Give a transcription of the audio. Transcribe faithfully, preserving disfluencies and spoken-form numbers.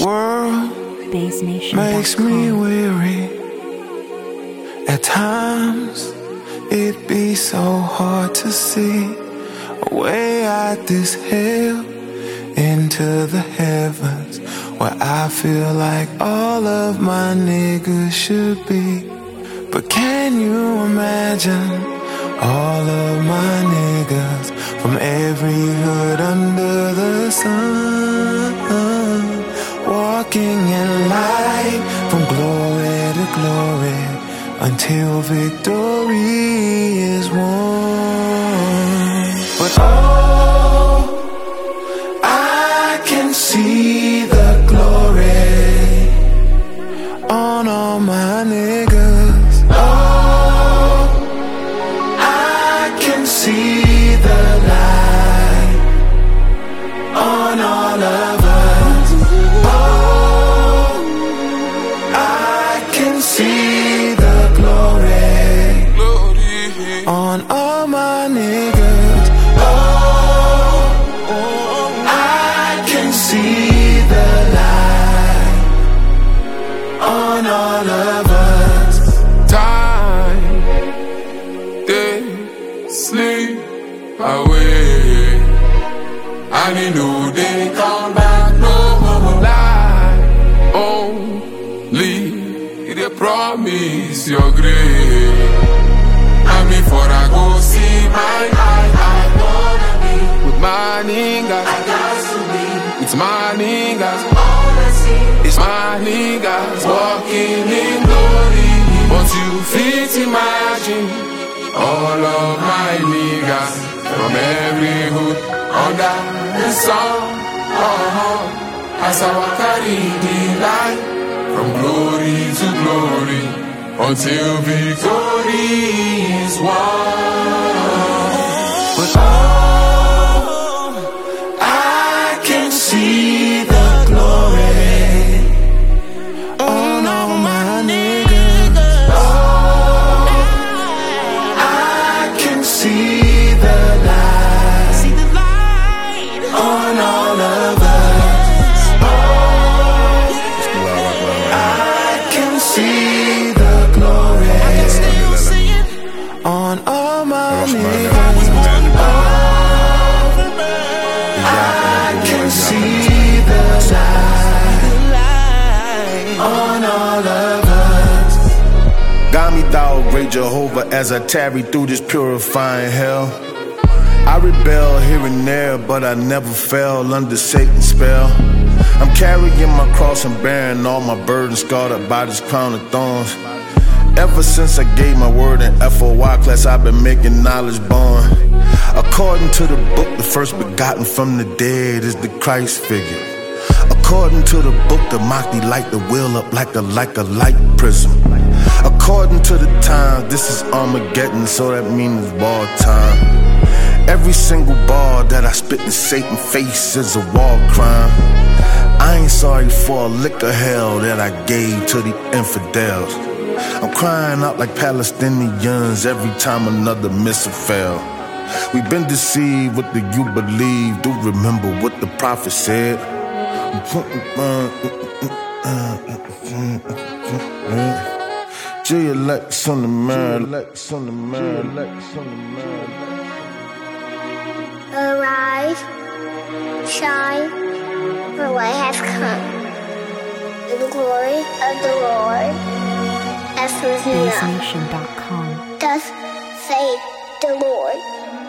world makes me weary. At times it be so hard to see a way out this hell into the heavens, where I feel like all of my niggas should be. But can you imagine all of my niggas from every hood under the sun, walking in light from glory to glory until victory is won? But oh, I can see the glory on all my niggas. Oh, I can see the light on all of us. Oh, I can see the glory on all my niggas. Oh, I can see the light on all of us. Time, day, sleep away. I need no day come back no more. Lie, only they promise your grace. And before I go see my eye, I wanna be with my niggas. I got to be with my niggas. All I see is my niggas walking in glory. But you fit imagine all of my niggas from every hood under the sun. Uh-huh. As I walk carry the light from glory to glory until victory is won. But oh, I can see the glory on all my niggas. Oh, I can see the light on all of us. Oh, I can see the glory on all my niggas. Oh, I can see the light on all of us. Guide me, thou great Jehovah, as I tarry through this purifying hell. I rebel here and there, but I never fell under Satan's spell. I'm carrying my cross and bearing all my burdens, scarred up by this crown of thorns. Ever since I gave my word in F O Y class, I've been making knowledge born. According to the book, the first begotten from the dead is the Christ figure. According to the book, the Mahdi light the wheel up like a like a light prism. According to the time, this is Armageddon, so that means war time. Every single bar that I spit in Satan's face is a war crime. I ain't sorry for a lick of hell that I gave to the infidels. I'm crying out like Palestinians every time another missile fell. We've been deceived, what do you believe? Do remember what the prophet said? G-Lex on the man, Lex on the man, Lex on the man. Arise, shine, for light has come. The glory of the Lord has risen up. Bass Nation dot com. Thus saith the Lord.